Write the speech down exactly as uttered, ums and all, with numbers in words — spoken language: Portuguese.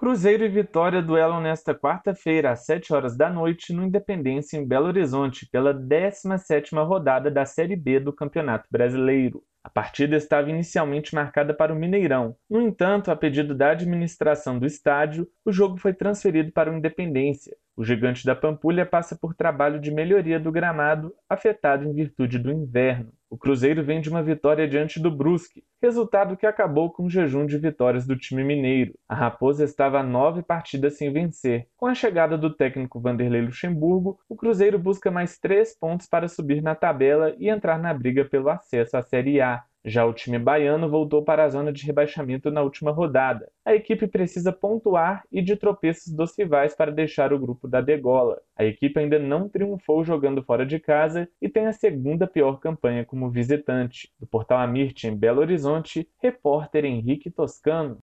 Cruzeiro e Vitória duelam nesta quarta-feira, às sete horas da noite, no Independência, em Belo Horizonte, pela décima sétima rodada da Série B do Campeonato Brasileiro. A partida estava inicialmente marcada para o Mineirão. No entanto, a pedido da administração do estádio, o jogo foi transferido para o Independência. O Gigante da Pampulha passa por trabalho de melhoria do gramado, afetado em virtude do inverno. O Cruzeiro vem de uma vitória diante do Brusque, resultado que acabou com o jejum de vitórias do time mineiro. A Raposa estava a nove partidas sem vencer. Com a chegada do técnico Vanderlei Luxemburgo, o Cruzeiro busca mais três pontos para subir na tabela e entrar na briga pelo acesso à Série A. Já o time baiano voltou para a zona de rebaixamento na última rodada. A equipe precisa pontuar e de tropeços dos rivais para deixar o grupo da degola. A equipe ainda não triunfou jogando fora de casa e tem a segunda pior campanha como visitante. Do Portal Amirte, em Belo Horizonte, repórter Henrique Toscano.